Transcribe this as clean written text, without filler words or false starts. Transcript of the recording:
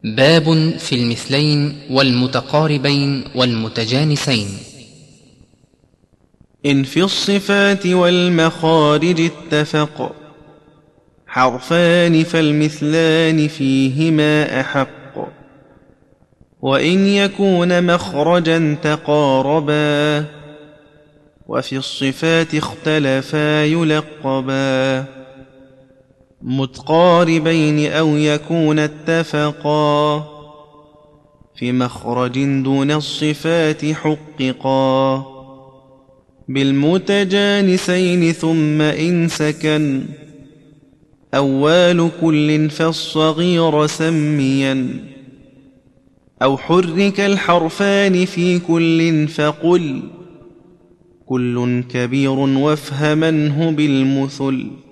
باب في المثلين والمتقاربين والمتجانسين. إن في الصفات والمخارج اتفق حرفان فالمثلان فيهما أحق، وإن يكون مخرجا تقاربا وفي الصفات اختلفا يلقبا، متقاربين أو يكون اتفقا في مخرج دون الصفات حققا، بالمتجانسين ثم إن سكن أول كل فالصغير سميا، أو حرك الحرفان في كل فقل كل كبير وافهمنه بالمثل.